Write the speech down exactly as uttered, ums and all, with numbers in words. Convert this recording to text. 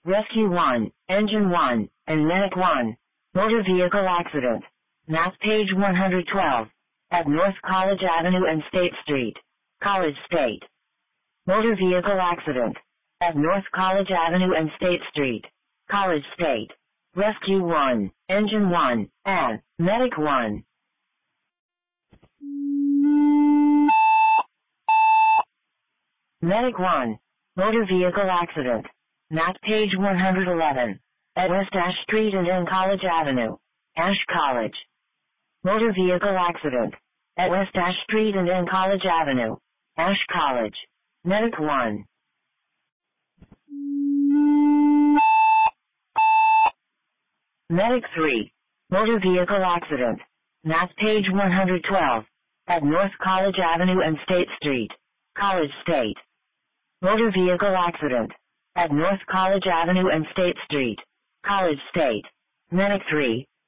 Rescue one, Engine one, and Medic one. Motor vehicle accident. Map page one hundred twelve. At North College Avenue and State Street. College State. Motor vehicle accident. At North College Avenue and State Street. College State. Rescue one, Engine one, and Medic one. Medic one. Motor vehicle accident. Map page one hundred eleven. At West Ash Street and N College Avenue. Ash College. Motor vehicle accident. At West Ash Street and N College Avenue. Ash College. Medic one. Medic three. Motor vehicle accident. Map page one hundred twelve. At North College Avenue and State Street. College State. Motor vehicle accident. At North College Avenue and State Street. College State. Medic three.